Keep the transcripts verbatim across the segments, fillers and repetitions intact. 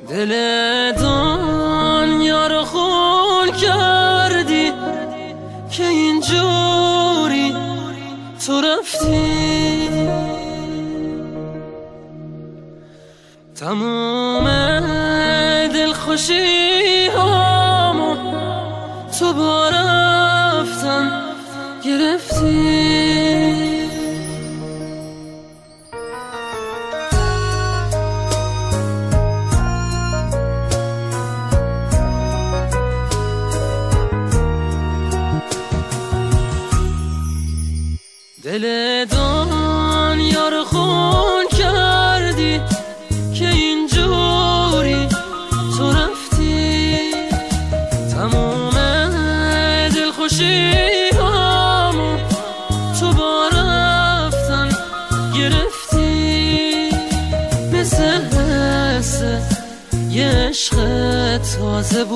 دل دنیا رو خون کردی که اینجوری تو رفتی، تموم دلخوشی هامو تو با رفتن گرفتی. دل دنیا رو خون کردی که اینجوری تو رفتی، تموم دلخوشی هامو تو با رفتن گرفتی. مثل حس یه عشق تازه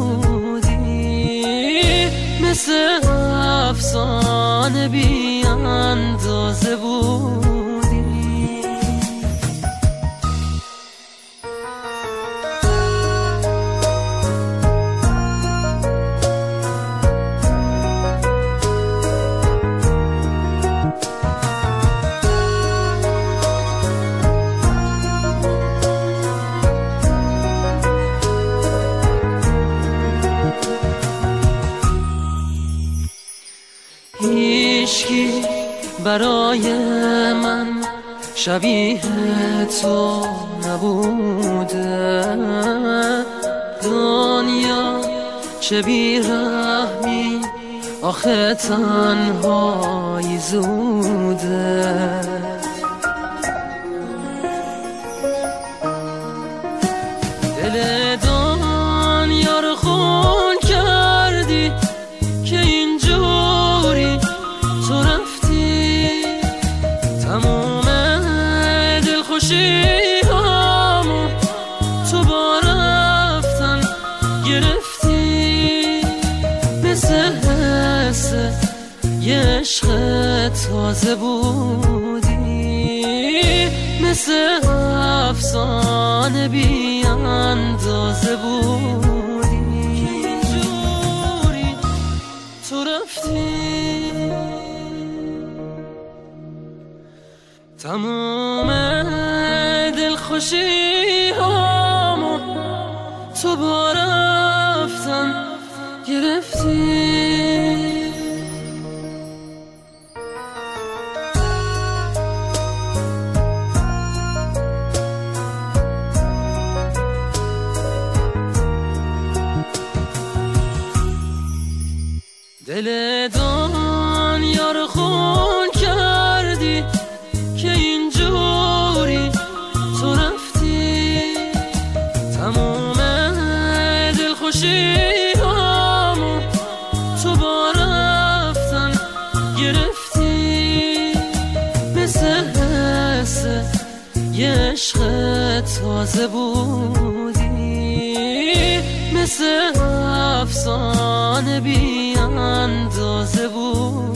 بودی، مثل افسانه بی اندازه بودی. هیچکی برای من شبیه تو نبوده، دنیا چه بیرحمی آخه تنهایی زوده. دل دنیا رو خون کردی که اینجوری تو رفتی، تموم دلخوشی هامو تو با رفتن گرفتی. مثل حس یه عشق تازه بودی، مثل افسانه بی اندازه بودی. اینجوری تو رفتی، تموم دلخوشی هامو تو با رفتن گرفتی. دل دنیا رو خون کردی که اینجوری تو رفتی، تموم دلخوشی هامو تو با رفتن گرفتی. مثل حس یه عشق تازه بودی، مثل افسانه بی اندازه بود.